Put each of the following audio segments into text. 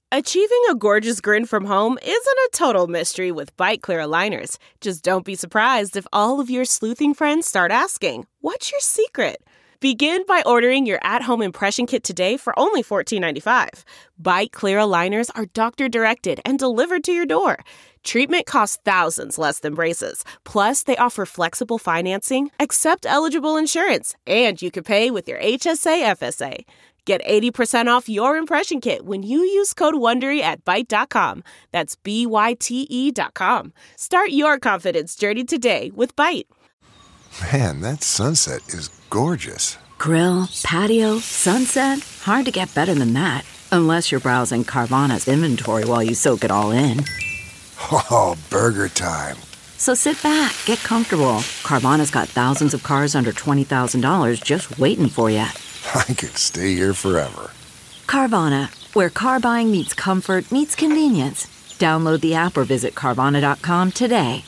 Achieving a gorgeous grin from home isn't a total mystery with Byte Clear aligners. Just don't be surprised if all of your sleuthing friends start asking, "What's your secret?" Begin by ordering your at-home impression kit today for only $14.95. Byte Clear aligners are doctor-directed and delivered to your door. Treatment costs thousands less than braces. Plus, they offer flexible financing, accept eligible insurance, and you can pay with your HSA FSA. Get 80% off your impression kit when you use code WONDERY at Byte.com. That's BYTE.com. Start your confidence journey today with Byte. Man, that sunset is gorgeous. Grill, patio, sunset. Hard to get better than that. Unless you're browsing Carvana's inventory while you soak it all in. Oh, burger time. So sit back, get comfortable. Carvana's got thousands of cars under $20,000 just waiting for you. I could stay here forever. Carvana, where car buying meets comfort, meets convenience. Download the app or visit Carvana.com today.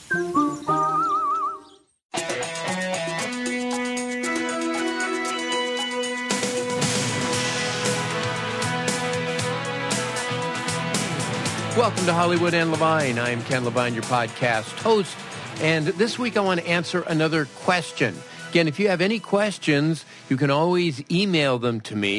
Welcome to Hollywood and Levine. I'm Ken Levine, your podcast host. And this week I want to answer another question. Again, if you have any questions, you can always email them to me,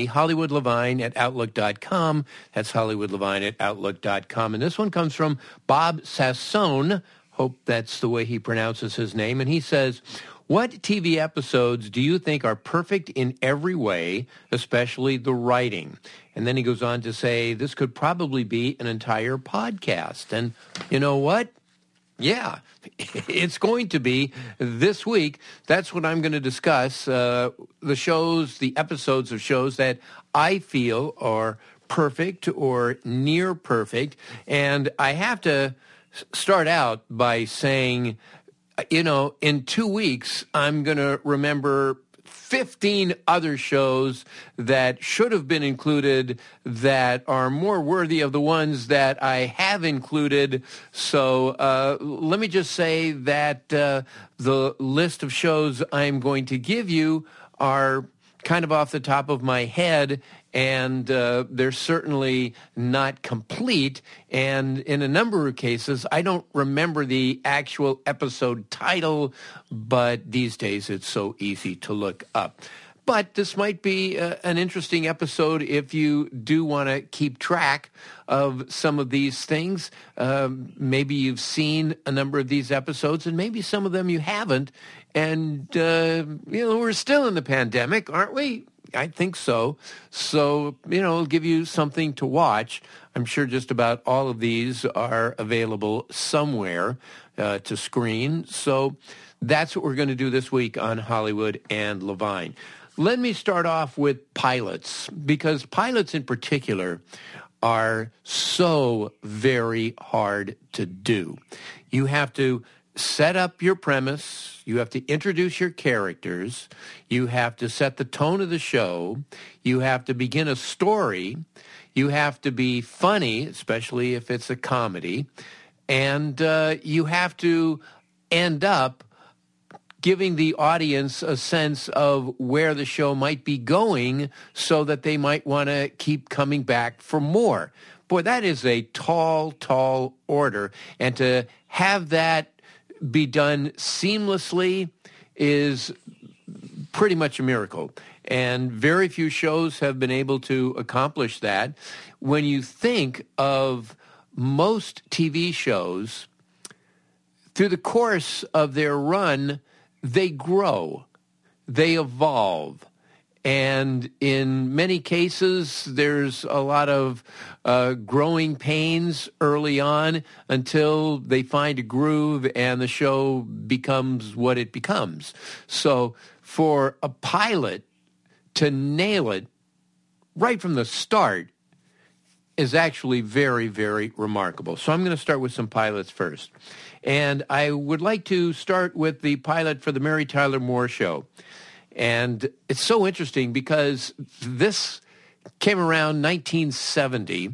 HollywoodLevine@Outlook.com. That's HollywoodLevine@Outlook.com. And this one comes from Bob Sassone. Hope that's the way he pronounces his name. And he says, what TV episodes do you think are perfect in every way, especially the writing? And then he goes on to say, this could probably be an entire podcast. And you know what? Yeah, it's going to be this week. That's what I'm going to discuss, the shows, the episodes of shows that I feel are perfect or near perfect. And I have to start out by saying, you know, in 2 weeks, I'm going to remember 15 other shows that should have been included that are more worthy of the ones that I have included. So let me just say that the list of shows I'm going to give you are kind of off the top of my head, and they're certainly not complete. And in a number of cases, I don't remember the actual episode title, but these days it's so easy to look up. But this might be an interesting episode if you do want to keep track of some of these things. Maybe you've seen a number of these episodes, and maybe some of them you haven't. And, we're still in the pandemic, aren't we? I think so. So, it'll give you something to watch. I'm sure just about all of these are available somewhere to screen. So that's what we're going to do this week on Hollywood and Levine. Let me start off with pilots, because pilots in particular are so very hard to do. You have to set up your premise. You have to introduce your characters. You have to set the tone of the show. You have to begin a story. You have to be funny, especially if it's a comedy. And you have to end up giving the audience a sense of where the show might be going so that they might want to keep coming back for more. Boy, that is a tall, tall order. And to have that be done seamlessly is pretty much a miracle. And very few shows have been able to accomplish that. When you think of most TV shows, through the course of their run, they grow, they evolve. And in many cases, there's a lot of growing pains early on until they find a groove and the show becomes what it becomes. So for a pilot to nail it right from the start is actually very, very remarkable. So I'm going to start with some pilots first. And I would like to start with the pilot for the Mary Tyler Moore Show. And it's so interesting because this came around 1970,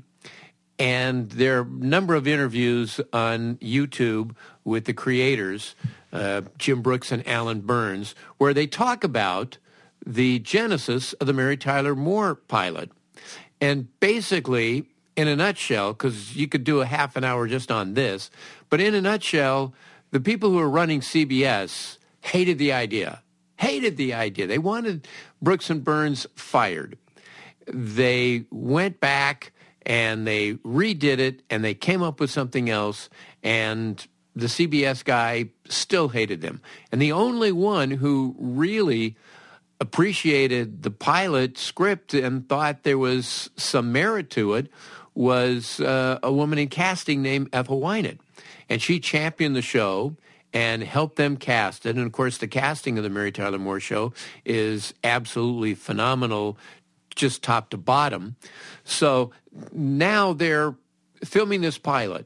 and there are a number of interviews on YouTube with the creators, Jim Brooks and Alan Burns, where they talk about the genesis of the Mary Tyler Moore pilot. And basically, in a nutshell, because you could do a half an hour just on this, but in a nutshell, the people who are running CBS hated the idea. They wanted Brooks and Burns fired. They went back and they redid it and they came up with something else, and the CBS guy still hated them. And the only one who really appreciated the pilot script and thought there was some merit to it was a woman in casting named Ethel Wynant. And she championed the show and helped them cast it. And, of course, the casting of the Mary Tyler Moore Show is absolutely phenomenal, just top to bottom. So now they're filming this pilot.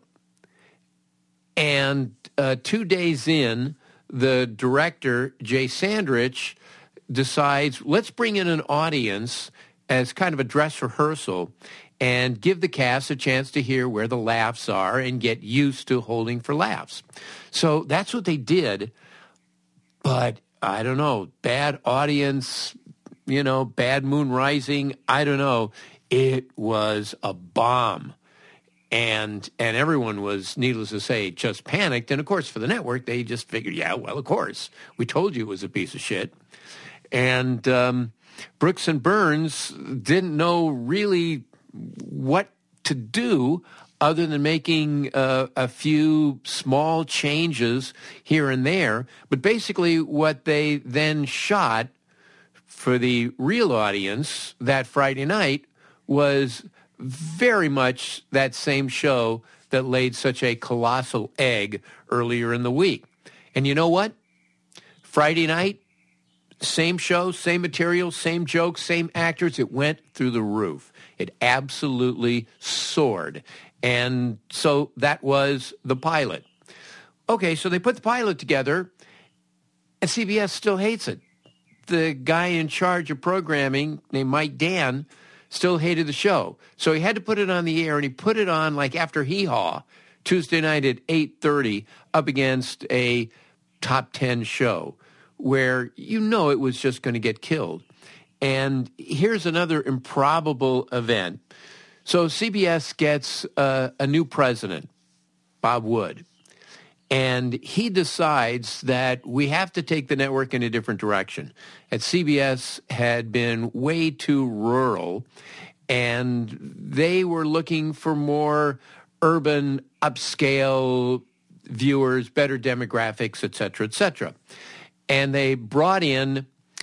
And 2 days in, the director, Jay Sandrich, decides, let's bring in an audience as kind of a dress rehearsal and give the cast a chance to hear where the laughs are and get used to holding for laughs. So that's what they did. But I don't know, bad audience, bad moon rising, I don't know. It was a bomb. And everyone was, needless to say, just panicked. And, of course, for the network, they just figured, yeah, well, of course. We told you it was a piece of shit. And Brooks and Burns didn't know really what to do other than making a few small changes here and there. But basically what they then shot for the real audience that Friday night was very much that same show that laid such a colossal egg earlier in the week. And you know what? Friday night, same show, same material, same jokes, same actors. It went through the roof. It absolutely soared. And so that was the pilot. Okay, so they put the pilot together, and CBS still hates it. The guy in charge of programming, named Mike Dan, still hated the show. So he had to put it on the air, and he put it on like after Hee Haw, Tuesday night at 8:30, up against a top 10 show where it was just going to get killed. And here's another improbable event. So CBS gets a new president, Bob Wood, and he decides that we have to take the network in a different direction. At CBS had been way too rural, and they were looking for more urban, upscale viewers, better demographics, et cetera, et cetera. And they brought in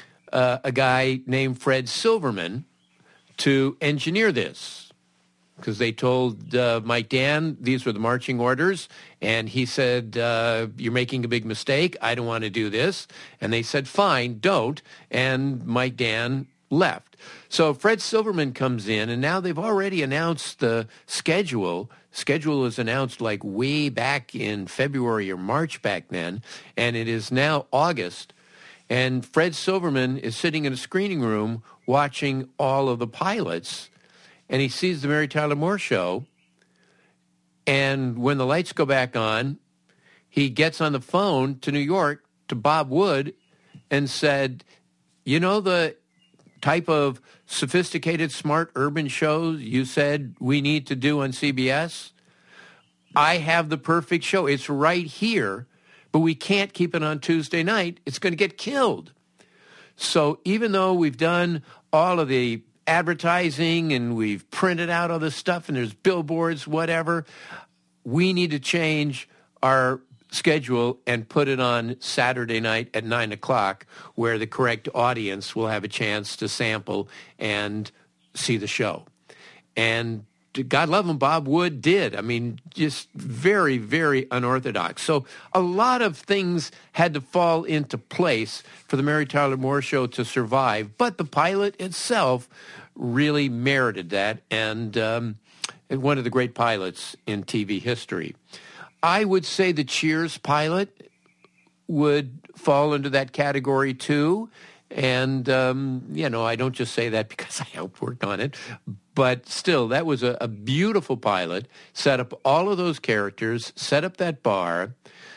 a guy named Fred Silverman to engineer this, because they told Mike Dan these were the marching orders, and he said, you're making a big mistake. I don't want to do this. And they said, fine, don't. And Mike Dan left. So Fred Silverman comes in, and now they've already announced the schedule. Schedule was announced like way back in February or March back then, and it is now August. And Fred Silverman is sitting in a screening room watching all of the pilots, and he sees the Mary Tyler Moore Show. And when the lights go back on, he gets on the phone to New York to Bob Wood and said, the type of sophisticated, smart urban shows you said we need to do on CBS? I have the perfect show. It's right here, but we can't keep it on Tuesday night. It's going to get killed. So even though we've done all of the advertising and we've printed out all this stuff and there's billboards, whatever, we need to change our schedule and put it on Saturday night at 9 o'clock, where the correct audience will have a chance to sample and see the show. And God love him, Bob Wood did. I mean, just very, very unorthodox. So a lot of things had to fall into place for the Mary Tyler Moore Show to survive, but the pilot itself really merited that, and one of the great pilots in TV history. I would say the Cheers pilot would fall into that category too. And, I don't just say that because I helped work on it, but still, that was a beautiful pilot, set up all of those characters, set up that bar,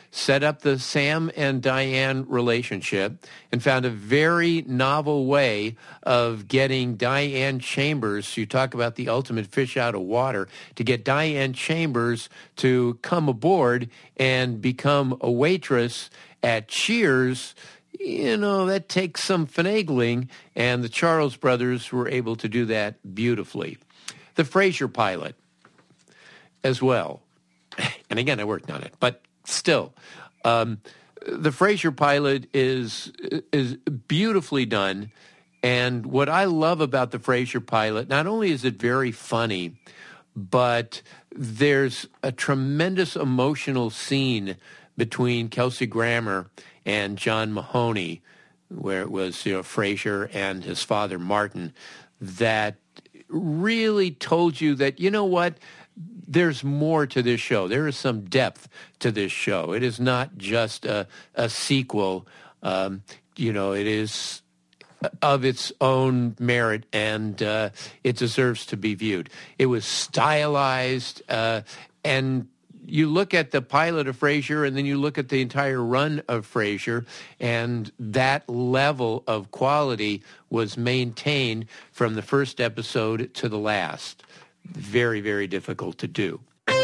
set up the Sam and Diane relationship and found a very novel way of getting Diane Chambers, you talk about the ultimate fish out of water, to get Diane Chambers to come aboard and become a waitress at Cheers. That takes some finagling, and the Charles brothers were able to do that beautifully. The Frasier pilot as well. And again, I worked on it, but still, the Frasier pilot is beautifully done. And what I love about the Frasier pilot, not only is it very funny, but there's a tremendous emotional scene between Kelsey Grammer and John Mahoney, where it was Frasier and his father Martin, that really told you that, you know what, there's more to this show. There is some depth to this show. It is not just a sequel. It is of its own merit, and it deserves to be viewed. It was stylized, and you look at the pilot of Frasier, and then you look at the entire run of Frasier, and that level of quality was maintained from the first episode to the last. Very, very difficult to do.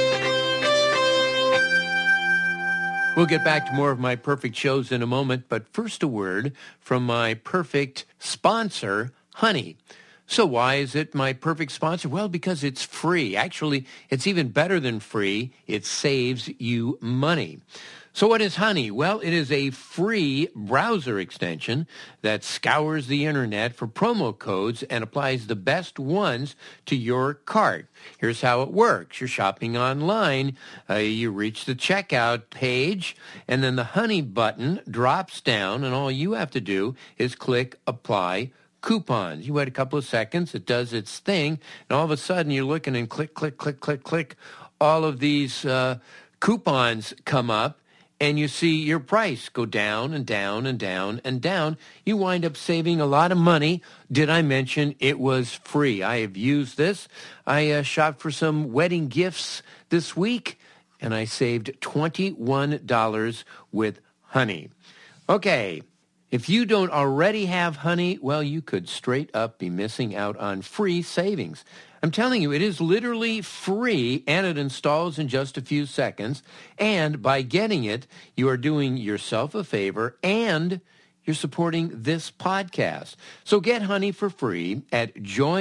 We'll get back to more of my perfect shows in a moment, but first a word from my perfect sponsor, Honey. So why is it my perfect sponsor? Well, because it's free. Actually, it's even better than free. It saves you money. So what is Honey? Well, it is a free browser extension that scours the internet for promo codes and applies the best ones to your cart. Here's how it works. You're shopping online. You reach the checkout page, and then the Honey button drops down, and all you have to do is click Apply Coupons. You wait a couple of seconds. It does its thing, and all of a sudden you're looking and click, click, click, click, click. All of these coupons come up, and you see your price go down and down and down and down. You wind up saving a lot of money. Did I mention it was free? I have used this. I shopped for some wedding gifts this week, and I saved $21 with Honey. Okay, if you don't already have Honey, well, you could straight up be missing out on free savings. I'm telling you, it is literally free, and it installs in just a few seconds. And by getting it, you are doing yourself a favor, and you're supporting this podcast. So get Honey for free at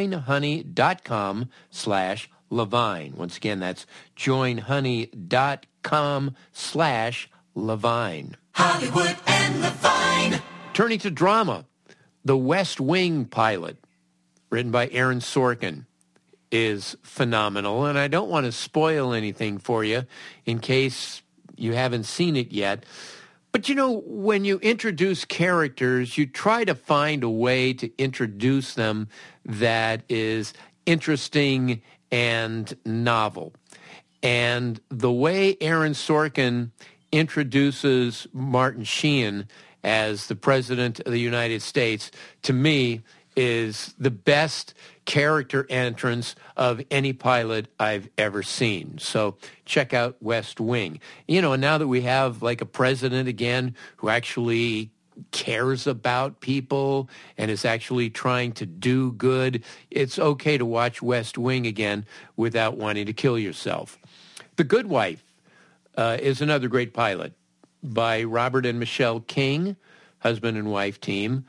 joinhoney.com/Levine. Once again, that's joinhoney.com/Levine. Hollywood and Levine. Turning to drama, The West Wing pilot, written by Aaron Sorkin, is phenomenal, and I don't want to spoil anything for you in case you haven't seen it yet. But when you introduce characters, you try to find a way to introduce them that is interesting and novel. And the way Aaron Sorkin introduces Martin Sheen as the President of the United States, to me, is the best character entrance of any pilot I've ever seen. So check out West Wing. And now that we have like a president again who actually cares about people and is actually trying to do good, it's okay to watch West Wing again without wanting to kill yourself. The Good Wife is another great pilot by Robert and Michelle King, husband and wife team.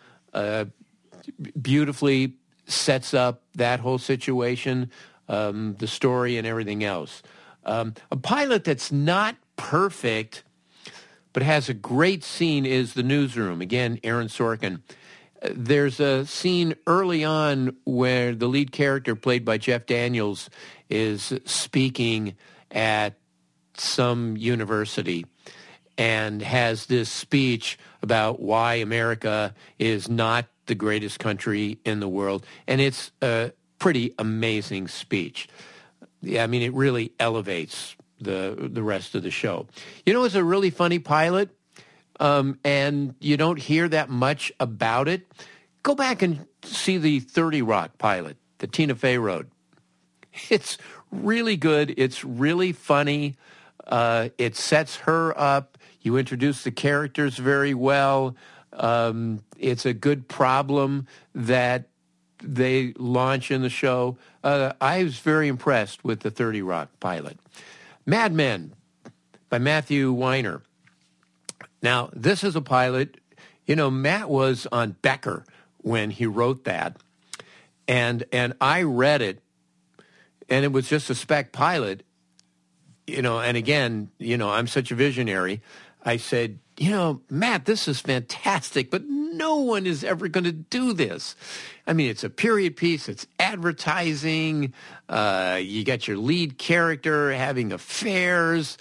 Beautifully sets up that whole situation, the story and everything else. A pilot that's not perfect but has a great scene is The Newsroom. Again, Aaron Sorkin. There's a scene early on where the lead character, played by Jeff Daniels, is speaking at some university and has this speech about why America is not the greatest country in the world. And it's a pretty amazing speech. Yeah, I mean, it really elevates the rest of the show. It's a really funny pilot, and you don't hear that much about it. Go back and see the 30 Rock pilot that Tina Fey wrote. It's really good. It's really funny. It sets her up. You introduce the characters very well. It's a good problem that they launch in the show. I was very impressed with the 30 Rock pilot. Mad Men by Matthew Weiner. Now, this is a pilot. You know, Matt was on Becker when he wrote that. And I read it, and it was just a spec pilot. You know, and again, you know, I'm such a visionary. I said, you know, Matt, this is fantastic, but no one is ever going to do this. I mean, it's a period piece. It's advertising. You got your lead character having affairs.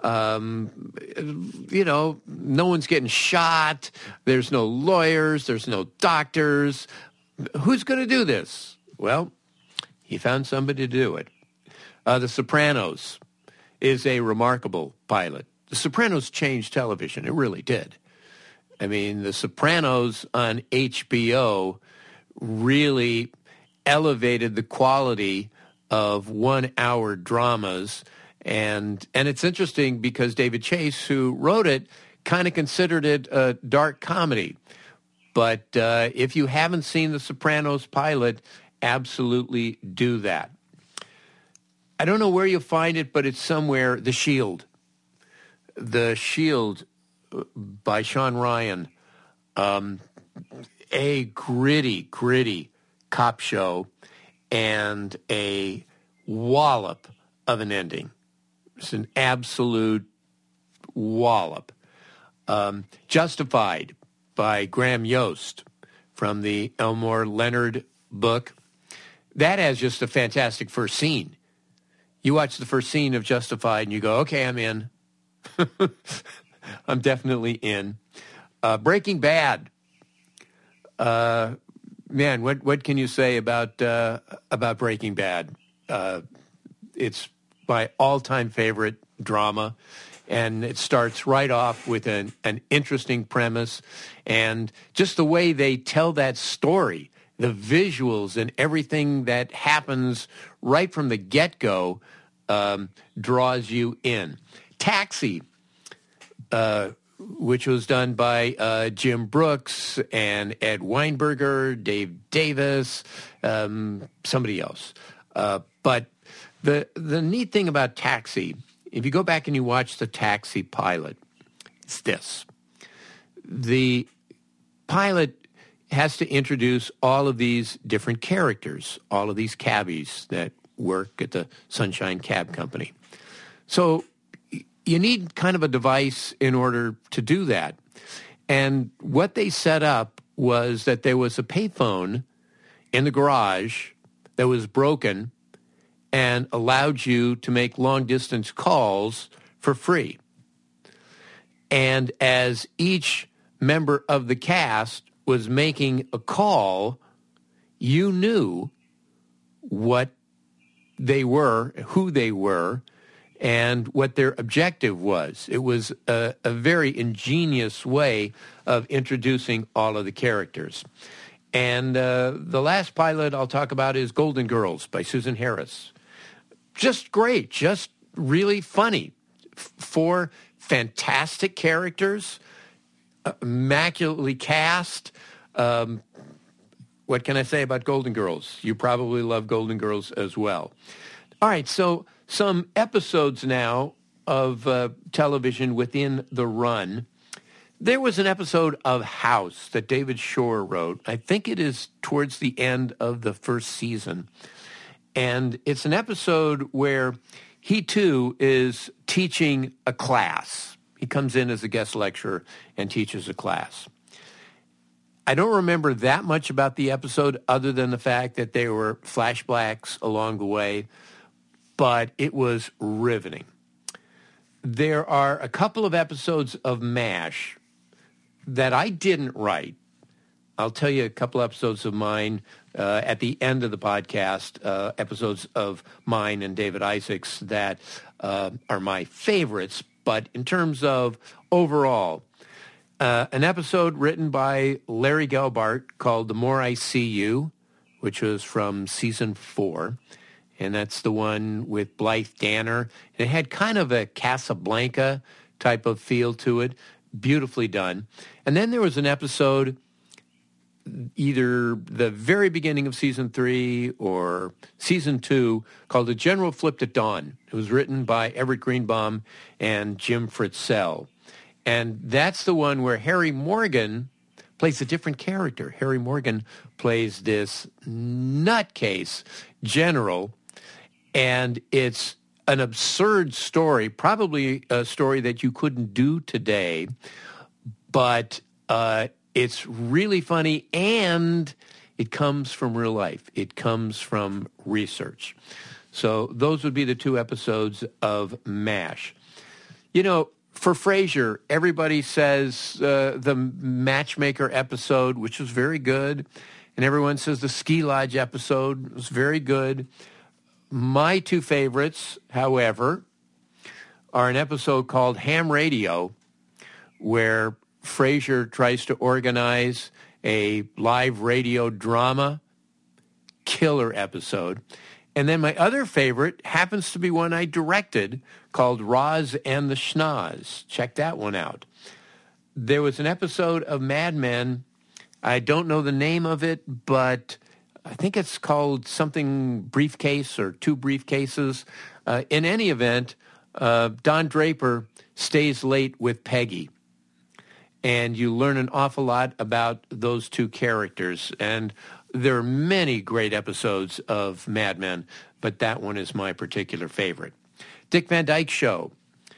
You know, no one's getting shot. There's no lawyers. There's no doctors. Who's going to do this? Well, he found somebody to do it. The Sopranos is a remarkable pilot. The Sopranos changed television. It really did. I mean, The Sopranos on HBO really elevated the quality of 1 hour dramas. And it's interesting because David Chase, who wrote it, kind of considered it a dark comedy. But if you haven't seen The Sopranos pilot, absolutely do that. I don't know where you'll find it, but it's somewhere. The Shield. The Shield by Sean Ryan. A gritty cop show and a wallop of an ending. It's an absolute wallop. Justified by Graham Yost from the Elmore Leonard book. That has just a fantastic first scene. You watch the first scene of Justified and you go, okay, I'm in. I'm definitely in. Breaking Bad. Man, what can you say about Breaking Bad? It's my all-time favorite drama, and it starts right off with an interesting premise, and just the way they tell that story, the visuals and everything that happens right from the get-go draws you in. Taxi, which was done by Jim Brooks and Ed Weinberger, Dave Davis, somebody else. But the neat thing about Taxi, if you go back and you watch the Taxi pilot, it's this. The pilot has to introduce all of these different characters, all of these cabbies that work at the Sunshine Cab Company. So you need kind of a device in order to do that. And what they set up was that there was a payphone in the garage that was broken and allowed you to make long-distance calls for free. And as each member of the cast was making a call, you knew what they were, who they were, and what their objective was. It was a very ingenious way of introducing all of the characters. And the last pilot I'll talk about is Golden Girls by Susan Harris. Just great, just really funny. 4 fantastic characters, immaculately cast. What can I say about Golden Girls? You probably love Golden Girls as well. All right, so some episodes now of television within the run. There was an episode of House that David Shore wrote. I think it is towards the end of the first season. And it's an episode where he, too, is teaching a class. He comes in as a guest lecturer and teaches a class. I don't remember that much about the episode other than the fact that there were flashbacks along the way, but it was riveting. There are a couple of episodes of MASH that I didn't write. I'll tell you a couple episodes of mine at the end of the podcast, episodes of mine and David Isaacs that are my favorites. But in terms of overall, an episode written by Larry Gelbart called The More I See You, which was from season 4. and that's the one with Blythe Danner. It had kind of a Casablanca type of feel to it, beautifully done. And then there was an episode, either the very beginning of season 3 or season 2, called The General Flipped at Dawn. It was written by Everett Greenbaum and Jim Fritzell. And that's the one where Harry Morgan plays a different character. Harry Morgan plays this nutcase general, and it's an absurd story, probably a story that you couldn't do today, but it's really funny, and it comes from real life. It comes from research. So those would be the 2 episodes of MASH. You know, for Frasier, everybody says the Matchmaker episode, which was very good, and everyone says the Ski Lodge episode was very good. My 2 favorites, however, are an episode called Ham Radio, where Frasier tries to organize a live radio drama. Killer episode. And then my other favorite happens to be one I directed called Roz and the Schnoz. Check that one out. There was an episode of Mad Men. I don't know the name of it, but I think it's called something Briefcase or 2 Briefcases. In any event, Don Draper stays late with Peggy. And you learn an awful lot about those 2 characters. And there are many great episodes of Mad Men, but that one is my particular favorite. Dick Van Dyke Show.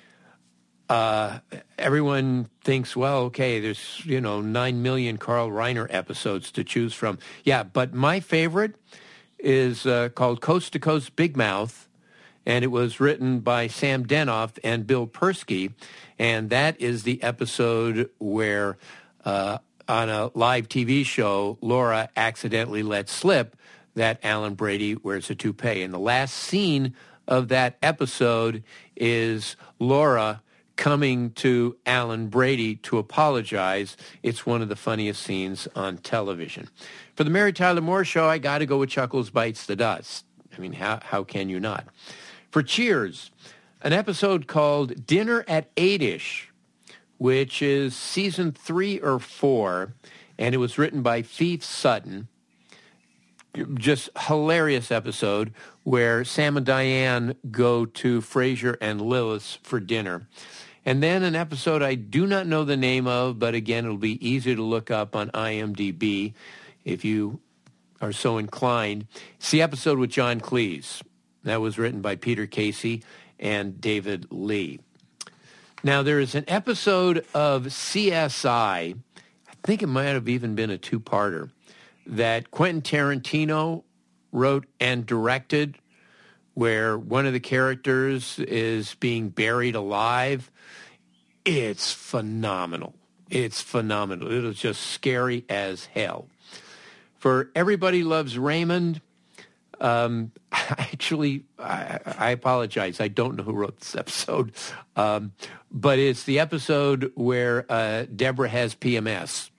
Everyone thinks, well, okay, there's, 9 million Carl Reiner episodes to choose from. Yeah, but my favorite is called Coast to Coast Big Mouth, and it was written by Sam Denoff and Bill Persky, and that is the episode where on a live TV show, Laura accidentally let slip that Alan Brady wears a toupee. And the last scene of that episode is Laura coming to Alan Brady to apologize. It's one of the funniest scenes on television. For the Mary Tyler Moore Show, I got to go with Chuckles Bites the Dust. I mean, how can you not? For Cheers, an episode called Dinner at 8-ish, which is season 3 or 4, and it was written by Fief Sutton. Just hilarious episode where Sam and Diane go to Frasier and Lillis for dinner. And then an episode I do not know the name of, but again, it'll be easy to look up on IMDb if you are so inclined. It's the episode with John Cleese. That was written by Peter Casey and David Lee. Now, there is an episode of CSI, I think it might have even been a 2-parter, that Quentin Tarantino wrote and directed, where one of the characters is being buried alive. It's phenomenal. It's phenomenal. It was just scary as hell. For Everybody Loves Raymond, actually, I apologize. I don't know who wrote this episode. But it's the episode where Deborah has PMS.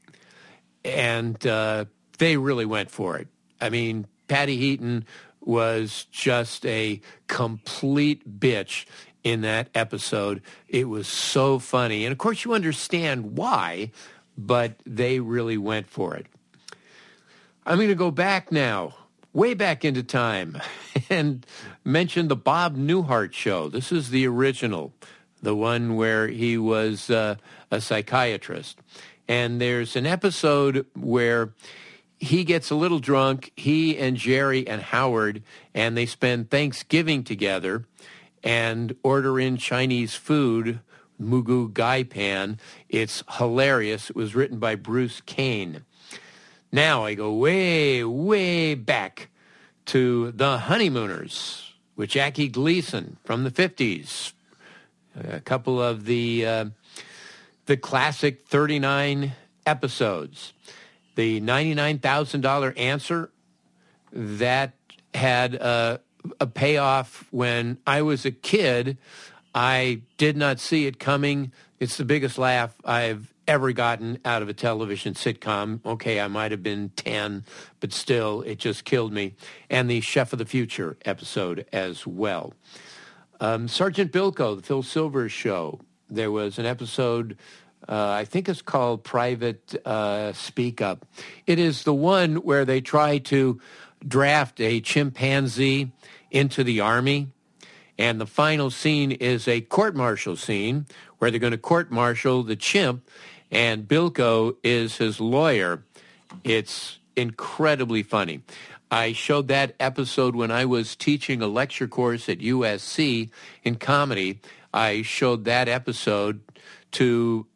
And they really went for it. I mean, Patty Heaton was just a complete bitch in that episode. It was so funny. And, of course, you understand why, but they really went for it. I'm going to go back now, way back into time, and mention the Bob Newhart Show. This is the original, the one where he was a psychiatrist. And there's an episode where he gets a little drunk, he and Jerry and Howard, and they spend Thanksgiving together and order in Chinese food, Mugu Gai Pan. It's hilarious. It was written by Bruce Kane. Now I go way, way back to The Honeymooners with Jackie Gleason from the 50s. A couple of the classic 39 episodes. The $99,000 Answer, that had a payoff when I was a kid. I did not see it coming. It's the biggest laugh I've ever gotten out of a television sitcom. Okay, I might have been 10, but still, it just killed me. And the Chef of the Future episode as well. Sergeant Bilko, the Phil Silvers show. There was an episode, I think it's called Private Speak Up. It is the one where they try to draft a chimpanzee into the Army. And the final scene is a court-martial scene where they're going to court-martial the chimp, and Bilko is his lawyer. It's incredibly funny. I showed that episode when I was teaching a lecture course at USC in comedy. I showed that episode to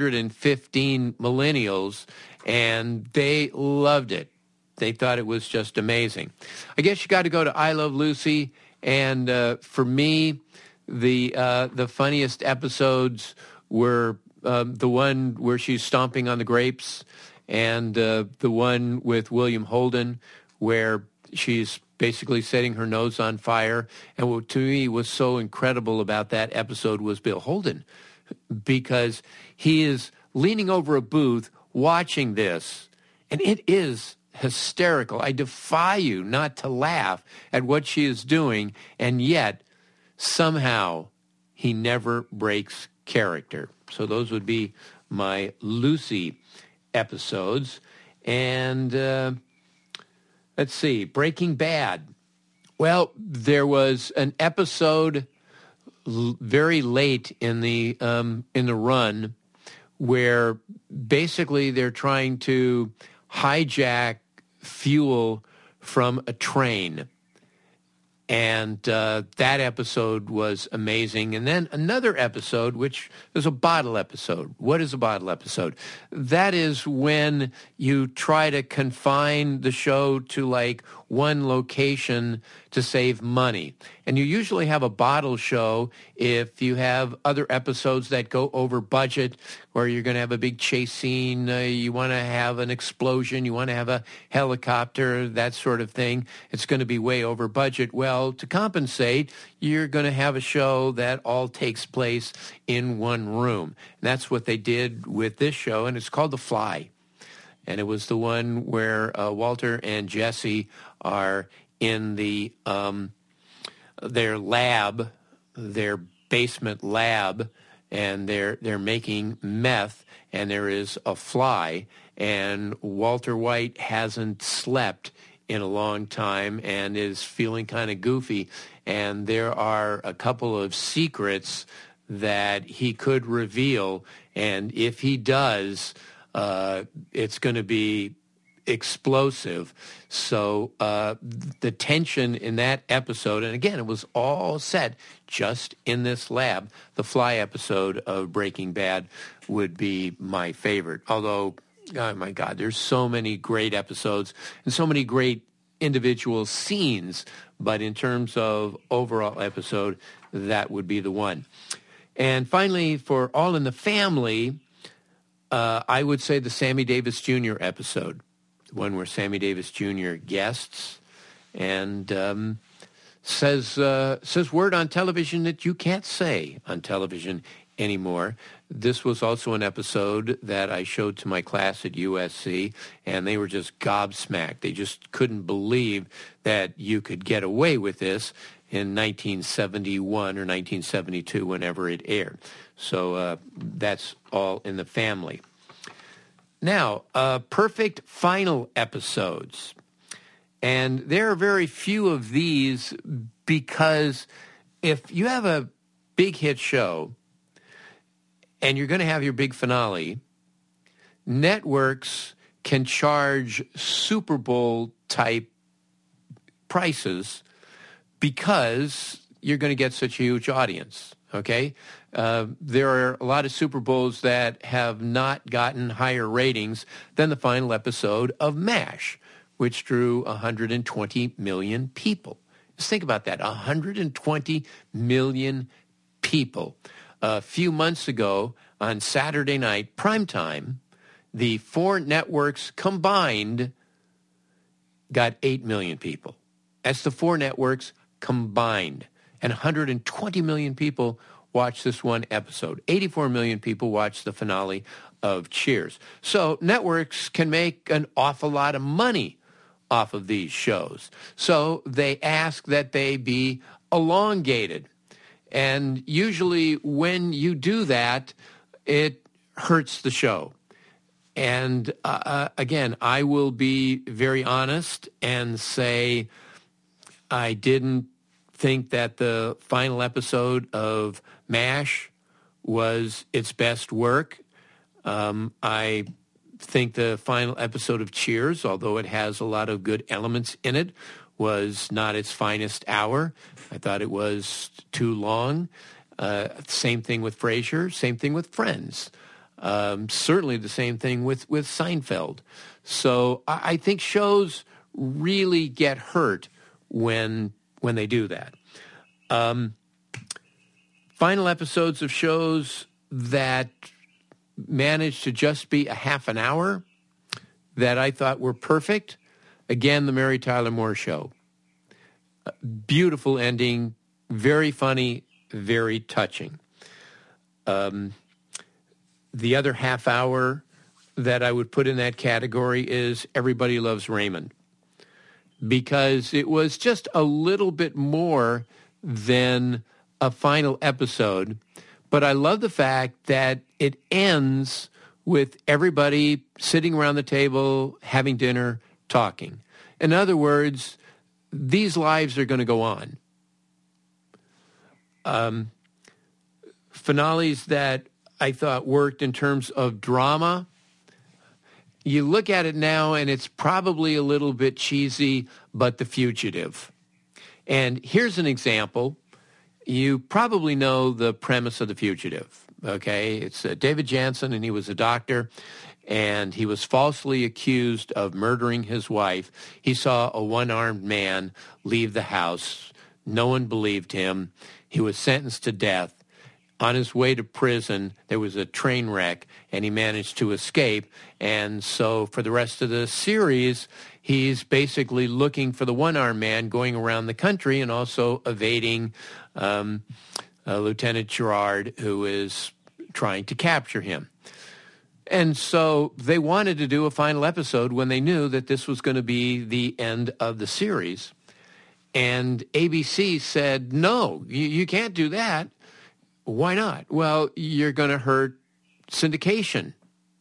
115 millennials, and they loved it. They thought it was just amazing. I guess you got to go to I Love Lucy. And for me, the funniest episodes were the one where she's stomping on the grapes, and the one with William Holden where she's basically setting her nose on fire. And what to me was so incredible about that episode was Bill Holden, because he is leaning over a booth watching this, and it is hysterical. I defy you not to laugh at what she is doing, and yet somehow he never breaks character. So those would be my Lucy episodes. And let's see, Breaking Bad. Well, there was an episode very late in the run where basically they're trying to hijack fuel from a train. And that episode was amazing. And then another episode, which is a bottle episode. What is a bottle episode? That is when you try to confine the show to like one location to save money. And you usually have a bottle show if you have other episodes that go over budget, where you're going to have a big chase scene, you want to have an explosion, you want to have a helicopter, that sort of thing. It's going to be way over budget. Well, to compensate, you're going to have a show that all takes place in one room. And that's what they did with this show, and it's called The Fly. And it was the one where Walter and Jesse are in the their lab, their basement lab, and they're making meth, and there is a fly, and Walter White hasn't slept in a long time and is feeling kind of goofy, and there are a couple of secrets that he could reveal, and if he does, it's going to be explosive. So the tension in that episode, and again, it was all set just in this lab. The Fly episode of Breaking Bad would be my favorite. Although, oh my God, there's so many great episodes and so many great individual scenes. But in terms of overall episode, that would be the one. And finally, for All in the Family, I would say the Sammy Davis Jr. episode, one where Sammy Davis Jr. guests and says word on television that you can't say on television anymore. This was also an episode that I showed to my class at USC, and they were just gobsmacked. They just couldn't believe that you could get away with this in 1971 or 1972, whenever it aired. So that's All in the Family. Now, perfect final episodes. And there are very few of these because if you have a big hit show and you're going to have your big finale, networks can charge Super Bowl type prices because you're going to get such a huge audience, okay? There are a lot of Super Bowls that have not gotten higher ratings than the final episode of MASH, which drew 120 million people. Just think about that, 120 million people. A few months ago, on Saturday night, primetime, the four networks combined got 8 million people. That's the four networks combined. And 120 million people watched this one episode. 84 million people watched the finale of Cheers. So networks can make an awful lot of money off of these shows. So they ask that they be elongated. And usually when you do that, it hurts the show. And again, I will be very honest and say I didn't think that the final episode of MASH was its best work. I think the final episode of Cheers, although it has a lot of good elements in it, was not its finest hour. I thought it was too long. Same thing with Frasier. Same thing with Friends. Certainly the same thing with Seinfeld. So I think shows really get hurt when they do that. Final episodes of shows that managed to just be a half an hour that I thought were perfect. Again, the Mary Tyler Moore Show. Beautiful ending, very funny, very touching. The other half hour that I would put in that category is Everybody Loves Raymond, because it was just a little bit more than a final episode. But I love the fact that it ends with everybody sitting around the table, having dinner, talking. In other words, these lives are going to go on. Finales that I thought worked in terms of drama. You look at it now and it's probably a little bit cheesy, but The Fugitive. And here's an example. You probably know the premise of The Fugitive, okay? It's David Janssen, and he was a doctor, and he was falsely accused of murdering his wife. He saw a one-armed man leave the house. No one believed him. He was sentenced to death. On his way to prison, there was a train wreck, and he managed to escape. And so for the rest of the series, he's basically looking for the one-armed man, going around the country and also evading Lieutenant Gerard, who is trying to capture him. And so they wanted to do a final episode when they knew that this was going to be the end of the series. And ABC said, no, you can't do that. Why not? Well, you're going to hurt syndication.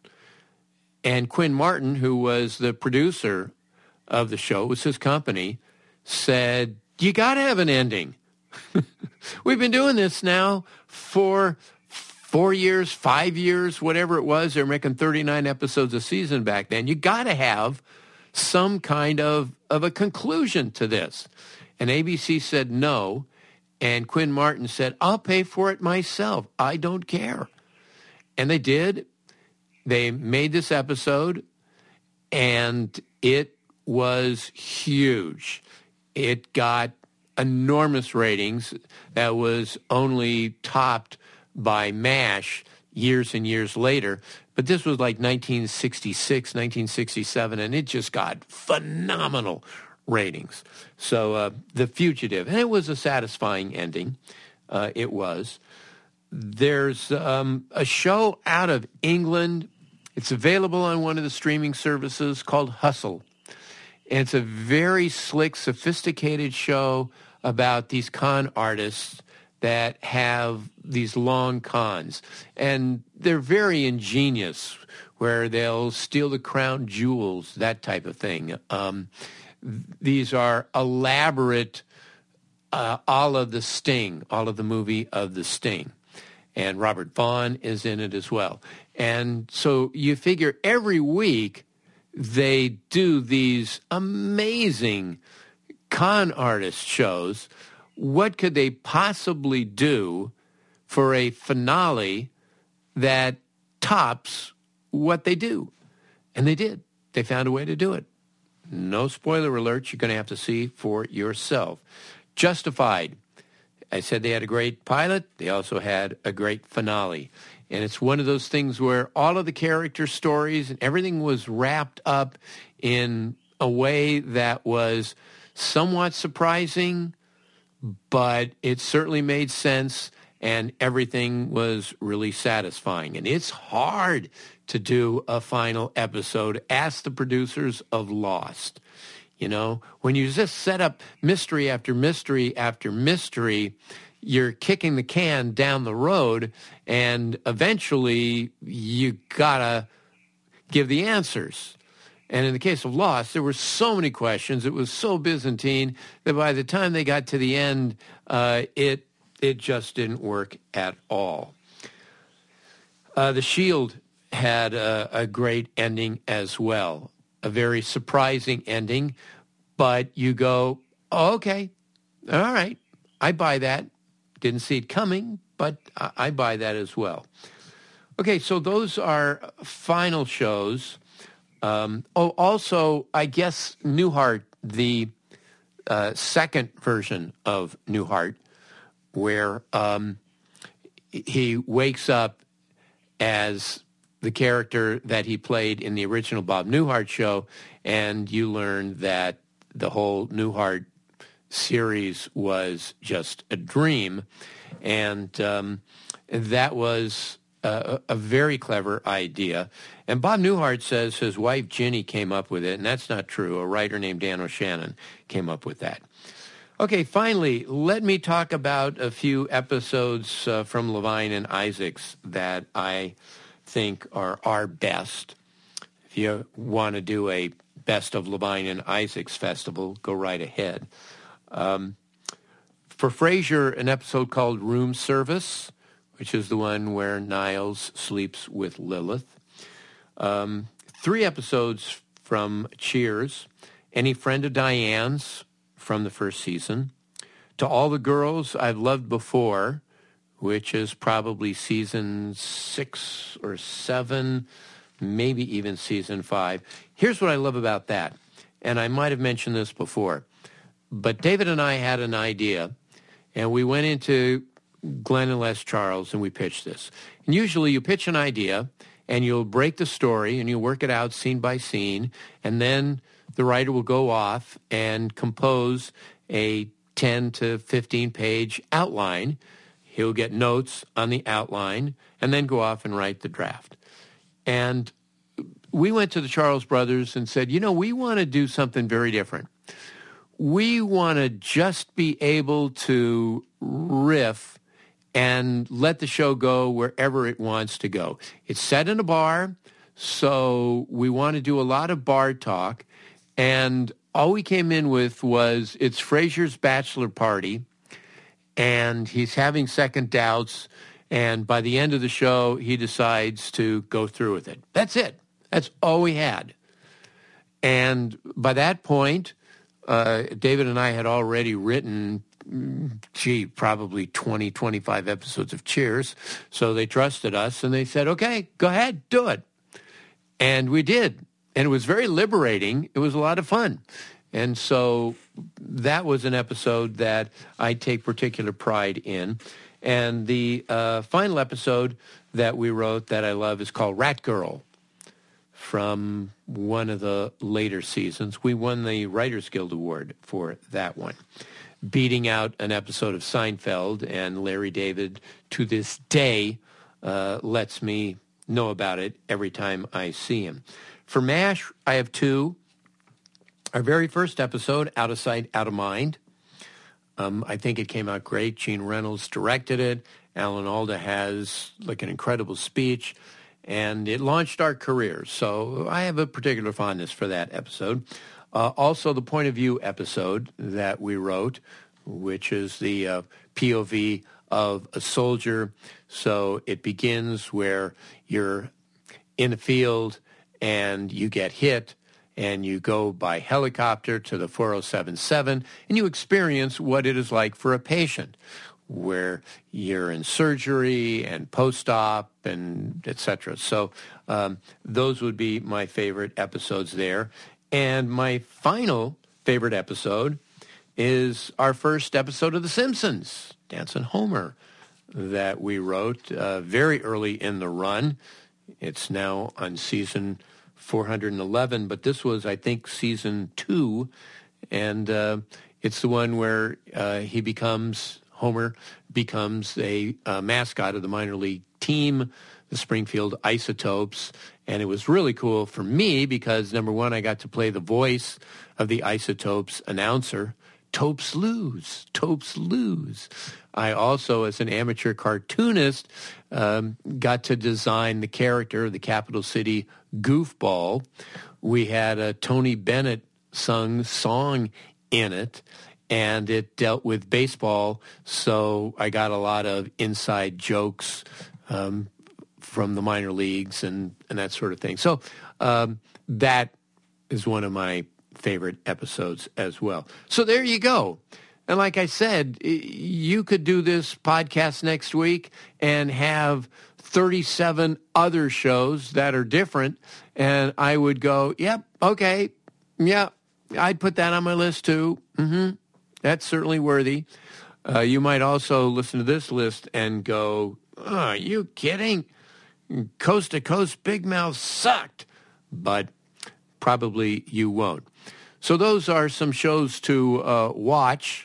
And Quinn Martin, who was the producer of the show, it was his company, said, you got to have an ending. We've been doing this now for 4 years, 5 years, whatever it was. They were making 39 episodes a season back then. You got to have some kind of a conclusion to this. And ABC said no. And Quinn Martin said, I'll pay for it myself. I don't care. And they did. They made this episode, and it was huge. It got enormous ratings that was only topped by MASH years and years later. But this was like 1966, 1967, and it just got phenomenal ratings. So The Fugitive, and it was a satisfying ending. It was. There's a show out of England. It's available on one of the streaming services called Hustle. And it's a very slick, sophisticated show about these con artists that have these long cons. And they're very ingenious, where they'll steal the crown jewels, that type of thing. These are elaborate, all of The Sting, all of the movie of The Sting. And Robert Vaughn is in it as well. And so you figure every week they do these amazing con artist shows. What could they possibly do for a finale that tops what they do? And they did. They found a way to do it. No spoiler alerts. You're going to have to see for yourself. Justified. I said they had a great pilot. They also had a great finale. And it's one of those things where all of the character stories and everything was wrapped up in a way that was somewhat surprising, but it certainly made sense and everything was really satisfying. And it's hard to do a final episode. Ask the producers of Lost. You know, when you just set up mystery after mystery after mystery, you're kicking the can down the road, and eventually you gotta give the answers. And in the case of Lost, there were so many questions. It was so Byzantine that by the time they got to the end, it just didn't work at all. The Shield had a great ending as well, a very surprising ending. But you go, oh, okay, all right, I buy that. Didn't see it coming, but I buy that as well. Okay, so those are final shows. Also, I guess Newhart, the second version of Newhart, where he wakes up as the character that he played in the original Bob Newhart show, and you learn that the whole Newhart series was just a dream. And that was a very clever idea. And Bob Newhart says his wife Ginny came up with it, and that's not true. A writer named Dan O'Shannon came up with that. Okay, finally, let me talk about a few episodes from Levine and Isaacs that I think are our best. If you want to do a Best of Levine and Isaacs festival, go right ahead. For Frasier, an episode called Room Service, which is the one where Niles sleeps with Lilith. 3 episodes from Cheers, Any Friend of Diane's from the first season, To All the Girls I've Loved Before, which is probably season 6 or 7, maybe even season 5. Here's what I love about that, and I might have mentioned this before, but David and I had an idea, and we went into Glenn and Les Charles, and we pitched this. And usually you pitch an idea, and you'll break the story, and you'll work it out scene by scene, and then the writer will go off and compose a 10 to 15-page outline. He'll get notes on the outline, and then go off and write the draft. And we went to the Charles brothers and said, you know, we want to do something very different. We want to just be able to riff and let the show go wherever it wants to go. It's set in a bar, so we want to do a lot of bar talk. And all we came in with was, it's Frasier's bachelor party, and he's having second doubts, and by the end of the show, he decides to go through with it. That's it. That's all we had. And by that point, David and I had already written, probably 20, 25 episodes of Cheers. So they trusted us, and they said, okay, go ahead, do it. And we did. And it was very liberating. It was a lot of fun. And so that was an episode that I take particular pride in. And the final episode that we wrote that I love is called Rat Girl, from one of the later seasons. We won the Writers Guild Award for that one, beating out an episode of Seinfeld, and Larry David, to this day, lets me know about it every time I see him. For MASH, I have 2. Our very first episode, Out of Sight, Out of Mind. I think it came out great. Gene Reynolds directed it. Alan Alda has like an incredible speech, and it launched our careers. So I have a particular fondness for that episode. Also, the Point of View episode that we wrote, which is the POV of a soldier. So it begins where you're in the field and you get hit, and you go by helicopter to the 4077, and you experience what it is like for a patient, where you're in surgery and post-op and et cetera. So those would be my favorite episodes there. And my final favorite episode is our first episode of The Simpsons, Dancing Homer, that we wrote very early in the run. It's now on season 411, but this was, I think, season 2, and it's the one where he becomes Homer becomes a mascot of the minor league team, the Springfield Isotopes. And it was really cool for me because, number one, I got to play the voice of the Isotopes announcer, Topes lose, Topes lose. I also, as an amateur cartoonist, got to design the character of the Capital City Goofball. We had a Tony Bennett sung song in it, and it dealt with baseball, so I got a lot of inside jokes from the minor leagues and that sort of thing. So that is one of my favorite episodes as well. So there you go. And like I said, you could do this podcast next week and have 37 other shows that are different, and I would go, yep, okay, yeah, I'd put that on my list too. That's certainly worthy. You might also listen to this list and go, oh, are you kidding? Coast to Coast Big Mouth sucked. But probably you won't. So those are some shows to watch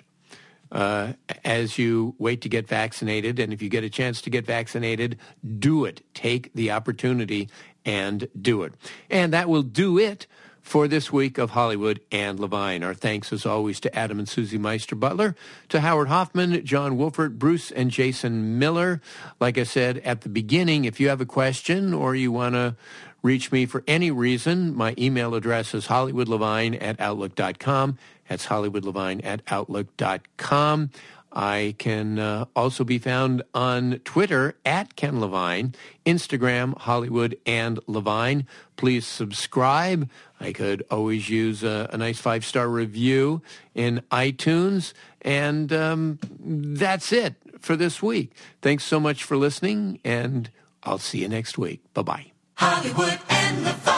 as you wait to get vaccinated. And if you get a chance to get vaccinated, do it. Take the opportunity and do it. And that will do it for this week of Hollywood and Levine. Our thanks, as always, to Adam and Susie Meister Butler, to Howard Hoffman, John Wolfert, Bruce and Jason Miller. Like I said at the beginning, if you have a question or you want to reach me for any reason, my email address is hollywoodlevine@outlook.com. That's hollywoodlevine@outlook.com. I can also be found on Twitter @Ken Levine, Instagram Hollywood and Levine. Please subscribe. I could always use a nice 5-star review in iTunes. And that's it for this week. Thanks so much for listening, and I'll see you next week. Bye-bye. Hollywood and Levine.